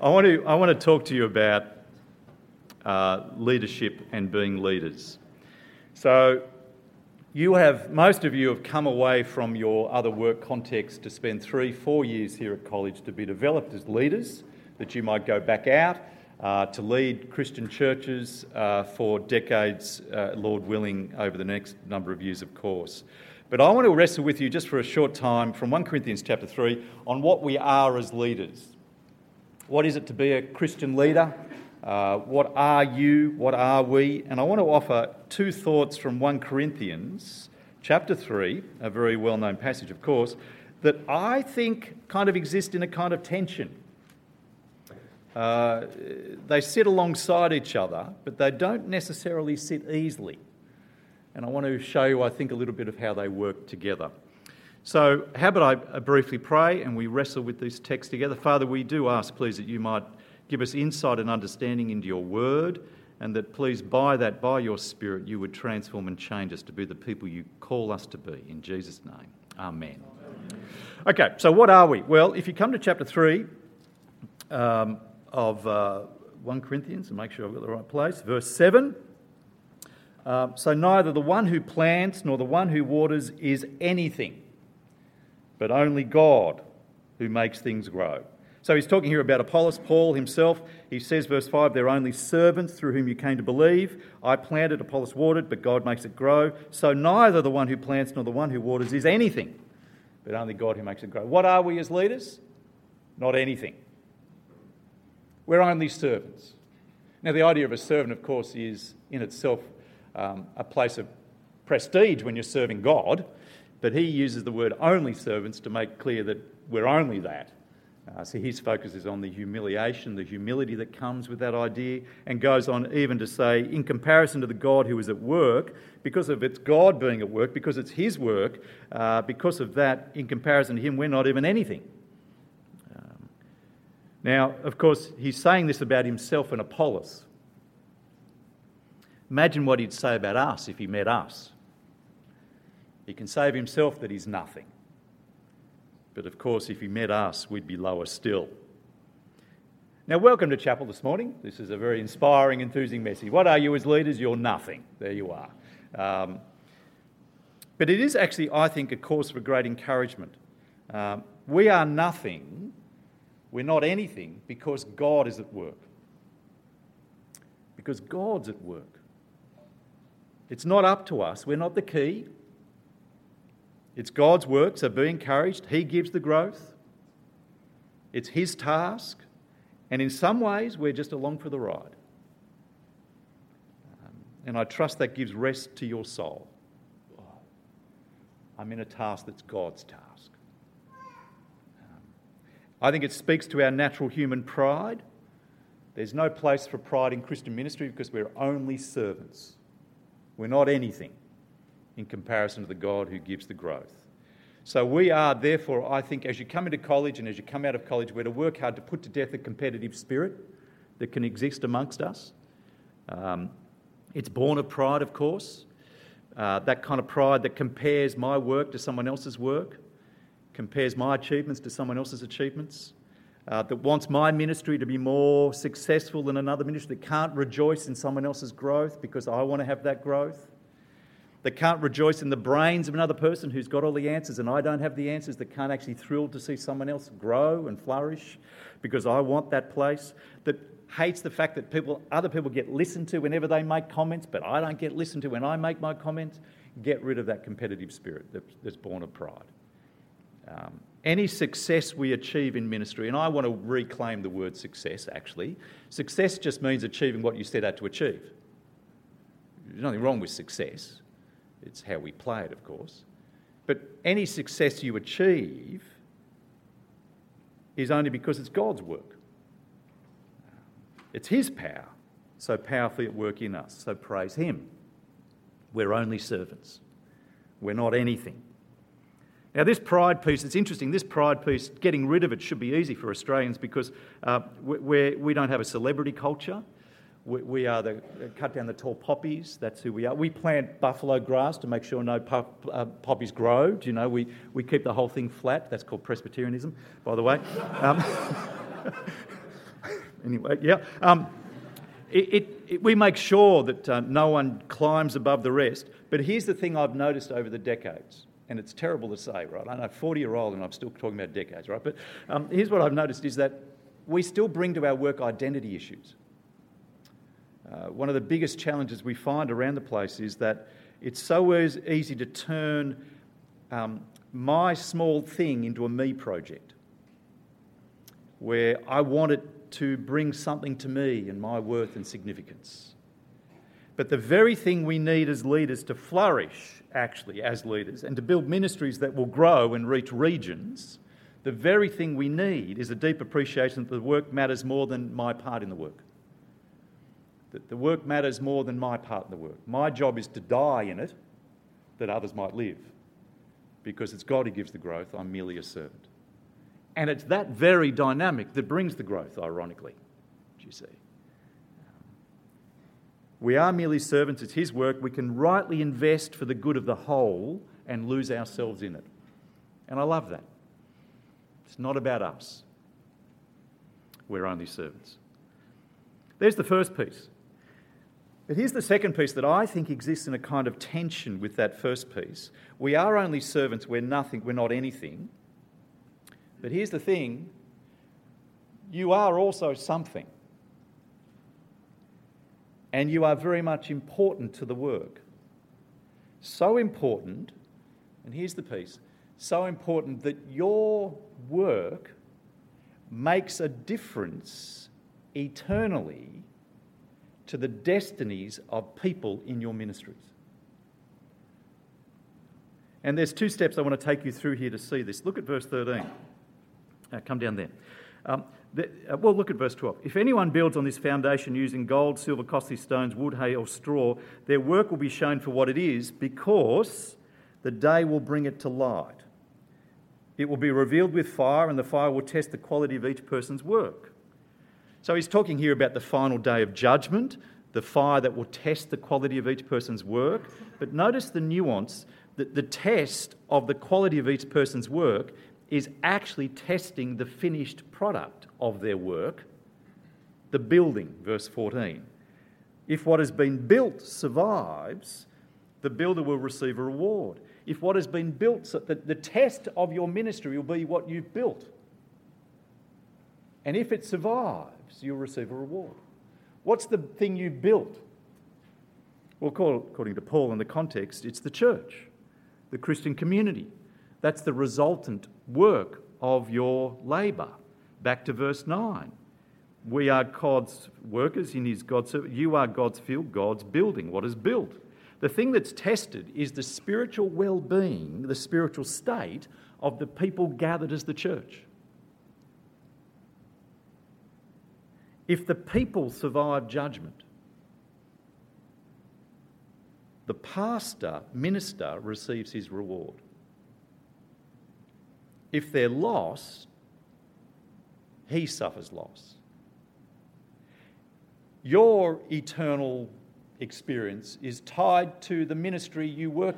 I want to talk to you about leadership and being leaders. So most of you have come away from your other work context to spend 3-4 years here at college to be developed as leaders, that you might go back out to lead Christian churches for decades, Lord willing, over the next number of years, of course. But I want to wrestle with you just for a short time from 1 Corinthians chapter 3 on what we are as leaders. What is it to be a Christian leader? What are you? What are we? And I want to offer two thoughts from 1 Corinthians chapter 3, a very well-known passage, of course, that I think kind of exist in a kind of tension. They sit alongside each other, but they don't necessarily sit easily. And I want to show you, I think, a little bit of how they work together. So how about I briefly pray and we wrestle with this text together. Father, we do ask, please, that you might give us insight and understanding into your word, and that, please, by your Spirit, you would transform and change us to be the people you call us to be. In Jesus' name, amen. Okay, so what are we? Well, if you come to chapter 3 of 1 Corinthians, and make sure I've got the right place, verse 7, so neither the one who plants nor the one who waters is anything, but only God who makes things grow. So he's talking here about Apollos, Paul himself. He says, verse 5, they're only servants through whom you came to believe. I planted, Apollos watered, but God makes it grow. So neither the one who plants nor the one who waters is anything, but only God who makes it grow. What are we as leaders? Not anything. We're only servants. Now, the idea of a servant, of course, is in itself a place of prestige when you're serving God, but he uses the word only servants to make clear that we're only that. So his focus is on the humiliation, the humility that comes with that idea, and goes on even to say, in comparison to the God who is at work, because of it's God being at work, because it's his work, because of that, in comparison to him, we're not even anything. Now, of course, he's saying this about himself and Apollos. Imagine what he'd say about us if he met us. He can say of himself that he's nothing. But of course, if he met us, we'd be lower still. Now, welcome to chapel this morning. This is a very inspiring, enthusing message. What are you as leaders? You're nothing. There you are. But it is actually, I think, a cause for great encouragement. We are nothing. We're not anything because God is at work. Because God's at work. It's not up to us. We're not the key. It's God's work, so be encouraged. He gives the growth. It's his task. And in some ways, we're just along for the ride. And I trust that gives rest to your soul. I'm in a task that's God's task. I think it speaks to our natural human pride. There's no place for pride in Christian ministry because we're only servants. We're not anything in comparison to the God who gives the growth. So we are, therefore, I think, as you come into college and as you come out of college, we're to work hard to put to death the competitive spirit that can exist amongst us. It's born of pride, of course, that kind of pride that compares my work to someone else's work, compares my achievements to someone else's achievements, that wants my ministry to be more successful than another ministry, that can't rejoice in someone else's growth because I want to have that growth, that can't rejoice in the brains of another person who's got all the answers and I don't have the answers, that can't actually thrill to see someone else grow and flourish because I want that place, that hates the fact that other people get listened to whenever they make comments, but I don't get listened to when I make my comments. Get rid of that competitive spirit that's born of pride. Any success we achieve in ministry, and I want to reclaim the word success, actually. Success just means achieving what you set out to achieve. There's nothing wrong with success. It's how we play it, of course. But any success you achieve is only because it's God's work. It's his power, so powerfully at work in us. So praise him. We're only servants. We're not anything. Now, this pride piece, it's interesting. This pride piece, getting rid of it should be easy for Australians because we don't have a celebrity culture. We are the cut down the tall poppies. That's who we are. We plant buffalo grass to make sure no poppies grow. Do you know, we keep the whole thing flat. That's called Presbyterianism, by the way. Anyway, yeah. We make sure that no one climbs above the rest. But here's the thing I've noticed over the decades, and it's terrible to say, right? I'm a 40-year-old and I'm still talking about decades, right? But here's what I've noticed is that we still bring to our work identity issues. One of the biggest challenges we find around the place is that it's so easy to turn my small thing into a me project, where I want it to bring something to me and my worth and significance. But the very thing we need as leaders to flourish, actually, as leaders, and to build ministries that will grow and reach regions, the very thing we need is a deep appreciation that the work matters more than my part in the work. That the work matters more than my part in the work. My job is to die in it, that others might live. Because it's God who gives the growth, I'm merely a servant. And it's that very dynamic that brings the growth, ironically, do you see? We are merely servants, it's His work. We can rightly invest for the good of the whole and lose ourselves in it. And I love that. It's not about us. We're only servants. There's the first piece. But here's the second piece that I think exists in a kind of tension with that first piece. We are only servants, we're nothing, we're not anything. But here's the thing, you are also something. And you are very much important to the work. So important, and here's the piece, so important that your work makes a difference eternally to the destinies of people in your ministries. And there's two steps I want to take you through here to see this. Look at verse 13. Come down there. Look at verse 12. If anyone builds on this foundation using gold, silver, costly stones, wood, hay or straw, their work will be shown for what it is, because the day will bring it to light. It will be revealed with fire, and the fire will test the quality of each person's work. So he's talking here about the final day of judgment, the fire that will test the quality of each person's work. But notice the nuance, that the test of the quality of each person's work is actually testing the finished product of their work, the building, verse 14. If what has been built survives, the builder will receive a reward. If what has been built, so the test of your ministry will be what you've built. And if it survives, you'll receive a reward. What's the thing you built? Well, according to Paul in the context, it's the church, the Christian community. That's the resultant work of your labour. Back to verse 9. We are God's workers in His God's service. You are God's field, God's building. What is built? The thing that's tested is the spiritual well-being, the spiritual state of the people gathered as the church. If the people survive judgment, the minister receives his reward. If they're lost, he suffers loss. Your eternal experience is tied to the ministry you work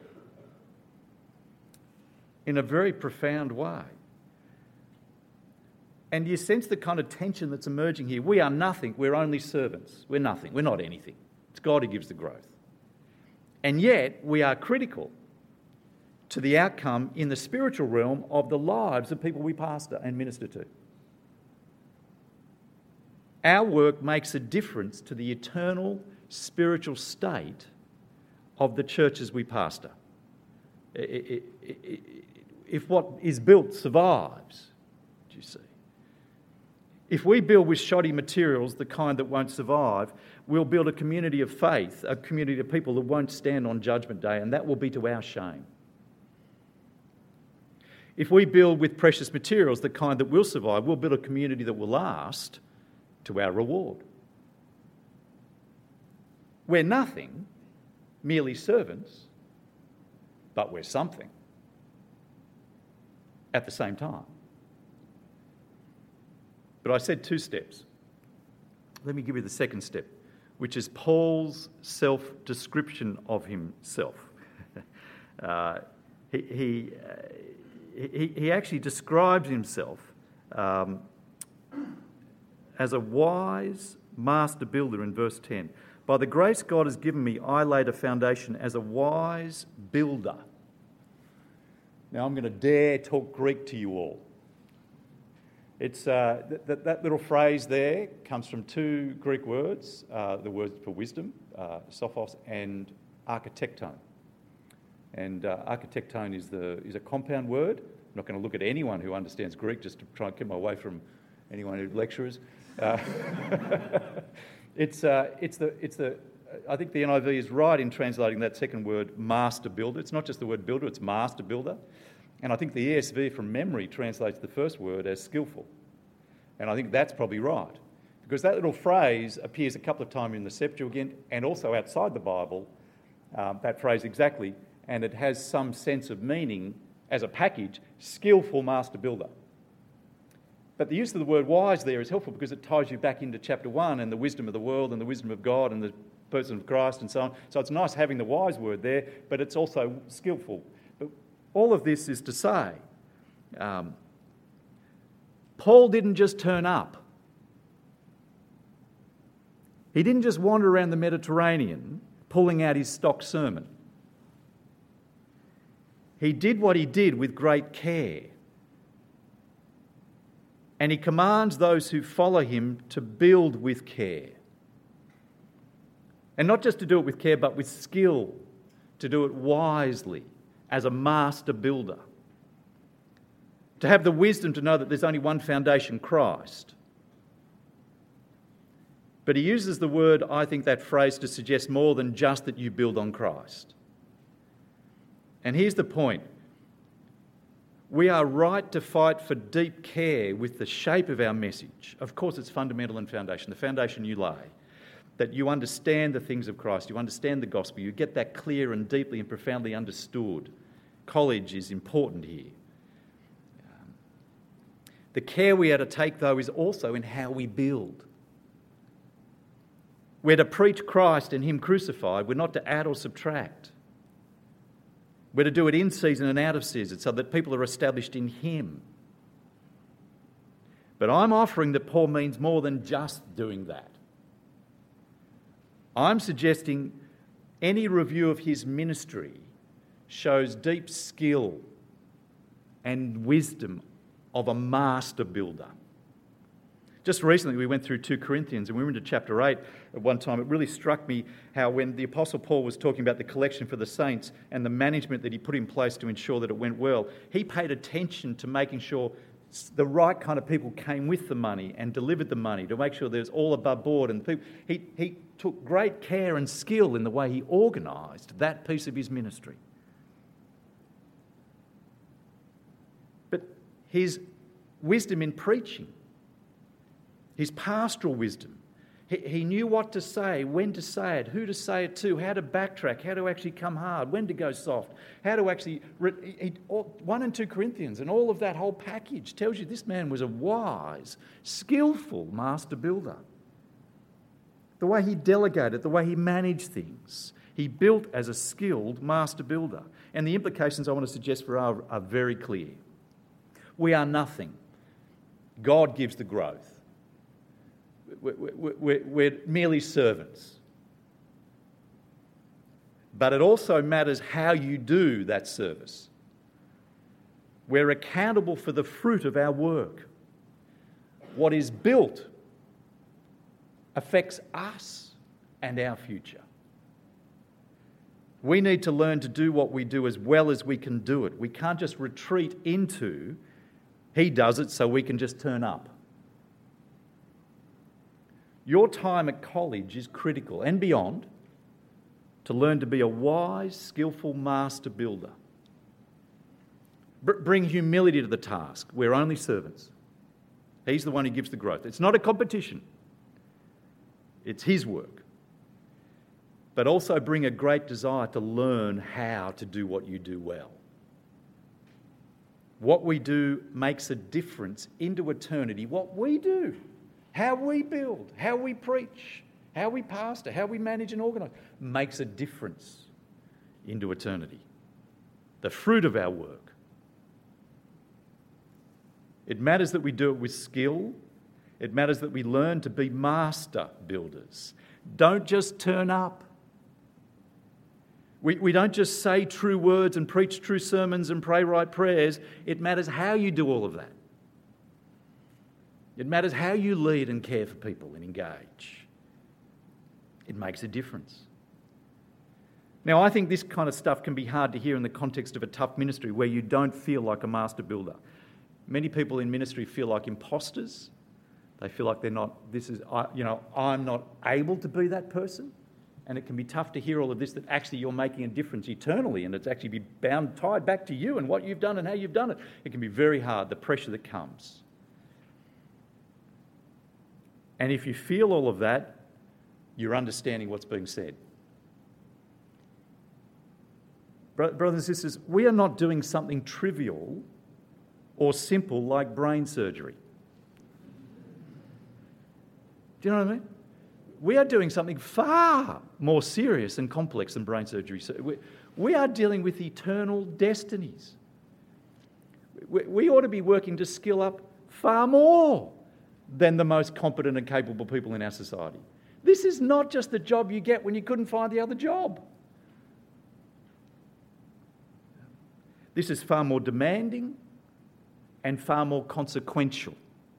in a very profound way. And you sense the kind of tension that's emerging here. We are nothing, we're only servants. We're nothing, we're not anything. It's God who gives the growth. And yet, we are critical to the outcome in the spiritual realm of the lives of people we pastor and minister to. Our work makes a difference to the eternal spiritual state of the churches we pastor. If what is built survives, do you see? If we build with shoddy materials, the kind that won't survive, we'll build a community of faith, a community of people that won't stand on Judgment Day, and that will be to our shame. If we build with precious materials, the kind that will survive, we'll build a community that will last, to our reward. We're nothing, merely servants, but we're something at the same time. But I said 2 steps. Let me give you the second step, which is Paul's self-description of himself. He as a wise master builder in verse 10. By the grace God has given me, I laid a foundation as a wise builder. Now I'm going to dare talk Greek to you all. It's that little phrase there comes from two Greek words, the word for wisdom, sophos, and architectone. And architectone is a compound word. I'm not going to look at anyone who understands Greek just to try and keep my away from anyone who lectures. I think the NIV is right in translating that second word, master builder. It's not just the word builder, it's master builder. And I think the ESV from memory translates the first word as skillful. And I think that's probably right. Because that little phrase appears a couple of times in the Septuagint and also outside the Bible, that phrase exactly, and it has some sense of meaning as a package, skillful master builder. But the use of the word wise there is helpful because it ties you back into chapter 1 and the wisdom of the world and the wisdom of God and the person of Christ and so on. So it's nice having the wise word there, but it's also skillful. But all of this is to say, Paul didn't just turn up. He didn't just wander around the Mediterranean pulling out his stock sermon. He did what he did with great care. And he commands those who follow him to build with care. And not just to do it with care, but with skill, to do it wisely as a master builder. To have the wisdom to know that there's only one foundation, Christ. But he uses the word, I think, that phrase to suggest more than just that you build on Christ. And here's the point. We are right to fight for deep care with the shape of our message. Of course, it's fundamental and foundation, the foundation you lay. That you understand the things of Christ, you understand the gospel, you get that clear and deeply and profoundly understood. College is important here. The care we are to take, though, is also in how we build. We're to preach Christ and Him crucified. We're not to add or subtract. We're to do it in season and out of season so that people are established in Him. But I'm offering that Paul means more than just doing that. I'm suggesting any review of his ministry shows deep skill and wisdom of a master builder. Just recently we went through 2 Corinthians and we were into chapter 8 at one time. It really struck me how when the Apostle Paul was talking about the collection for the saints and the management that he put in place to ensure that it went well, he paid attention to making sure the right kind of people came with the money and delivered the money to make sure there's all above board. And people, he took great care and skill in the way he organised that piece of his ministry. But his wisdom in preaching, his pastoral wisdom, he knew what to say, when to say it, who to say it to, how to backtrack, how to actually come hard, when to go soft, how to actually... 1 and 2 Corinthians and all of that whole package tells you this man was a wise, skillful master builder. The way he delegated, the way he managed things. He built as a skilled master builder. And the implications I want to suggest for are very clear. We are nothing. God gives the growth. We're merely servants. But it also matters how you do that service. We're accountable for the fruit of our work. What is built affects us and our future. We need to learn to do what we do as well as we can do it. We can't just retreat into, he does it so we can just turn up. Your time at college is critical and beyond to learn to be a wise, skillful master builder. Bring humility to the task. We're only servants. He's the one who gives the growth. It's not a competition. It's his work. But also bring a great desire to learn how to do what you do well. What we do makes a difference into eternity. What we do, how we build, how we preach, how we pastor, how we manage and organise, makes a difference into eternity. The fruit of our work. It matters that we do it with skill It matters that we learn to be master builders. Don't just turn up. We don't just say true words and preach true sermons and pray right prayers. It matters how you do all of that. It matters how you lead and care for people and engage. It makes a difference. Now, I think this kind of stuff can be hard to hear in the context of a tough ministry where you don't feel like a master builder. Many people in ministry feel like imposters. They feel like they're not, I'm not able to be that person. And it can be tough to hear all of this, that actually you're making a difference eternally and it's actually tied back to you and what you've done and how you've done it. It can be very hard, the pressure that comes. And if you feel all of that, you're understanding what's being said. Brothers and sisters, we are not doing something trivial or simple like brain surgery. Do you know what I mean? We are doing something far more serious and complex than brain surgery. So we are dealing with eternal destinies. We ought to be working to skill up far more than the most competent and capable people in our society. This is not just the job you get when you couldn't find the other job. This is far more demanding and far more consequential.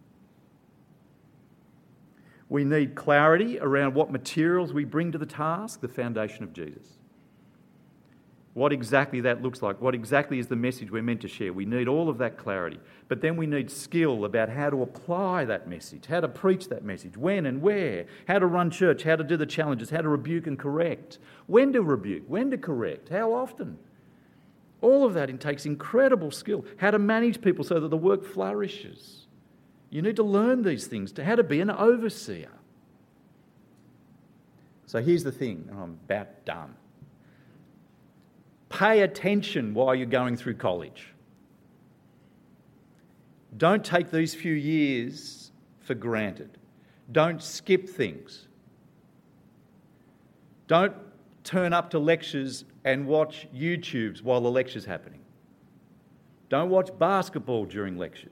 We need clarity around what materials we bring to the task, the foundation of Jesus. What exactly that looks like, what exactly is the message we're meant to share. We need all of that clarity. But then we need skill about how to apply that message, how to preach that message, when and where, how to run church, how to do the challenges, how to rebuke and correct, when to rebuke, when to correct, how often. All of that takes incredible skill. How to manage people so that the work flourishes. You need to learn these things, to how to be an overseer. So here's the thing, and I'm about done. Pay attention while you're going through college. Don't take these few years for granted. Don't skip things. Don't turn up to lectures and watch YouTubes while the lecture's happening. Don't watch basketball during lectures.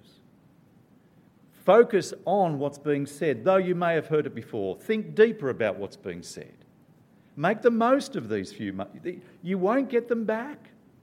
Focus on what's being said, though you may have heard it before. Think deeper about what's being said. Make the most of these few months. You won't get them back.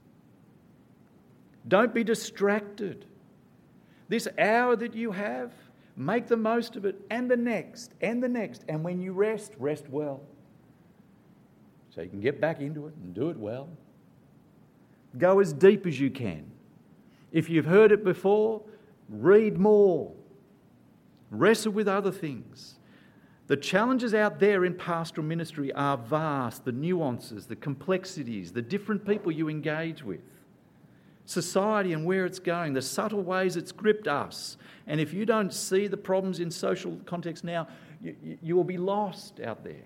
Don't be distracted. This hour that you have, make the most of it, and the next, and the next. And when you rest, rest well. So you can get back into it and do it well. Go as deep as you can. If you've heard it before, read more. Wrestle with other things. The challenges out there in pastoral ministry are vast, the nuances, the complexities, the different people you engage with, society and where it's going, the subtle ways it's gripped us. And if you don't see the problems in social context now, you will be lost out there.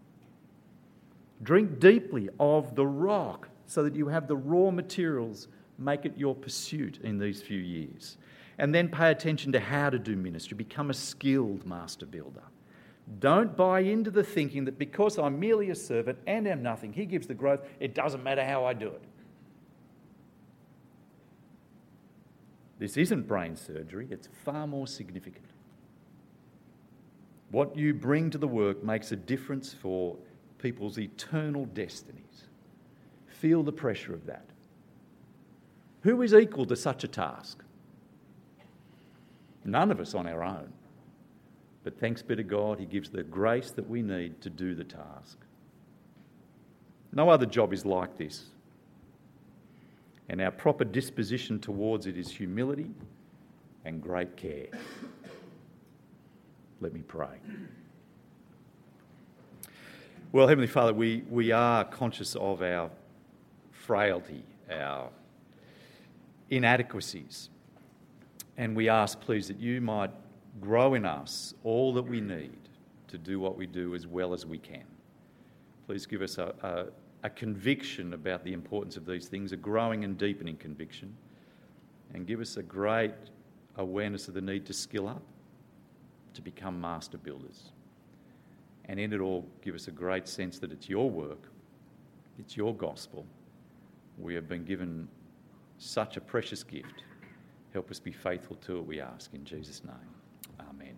Drink deeply of the rock so that you have the raw materials. Make it your pursuit in these few years. And then pay attention to how to do ministry. Become a skilled master builder. Don't buy into the thinking that because I'm merely a servant and am nothing, he gives the growth, it doesn't matter how I do it. This isn't brain surgery, it's far more significant. What you bring to the work makes a difference for people's eternal destinies. Feel the pressure of that. Who is equal to such a task? None of us on our own. But thanks be to God, he gives the grace that we need to do the task. No other job is like this. And our proper disposition towards it is humility and great care. Let me pray. Well, Heavenly Father, we are conscious of our frailty, our inadequacies. And we ask, please, that you might grow in us all that we need to do what we do as well as we can. Please give us a conviction about the importance of these things, a growing and deepening conviction, and give us a great awareness of the need to skill up, to become master builders. And in it all, give us a great sense that it's your work, it's your gospel. We have been given such a precious gift. Help us be faithful to it, we ask, in Jesus' name. Amen.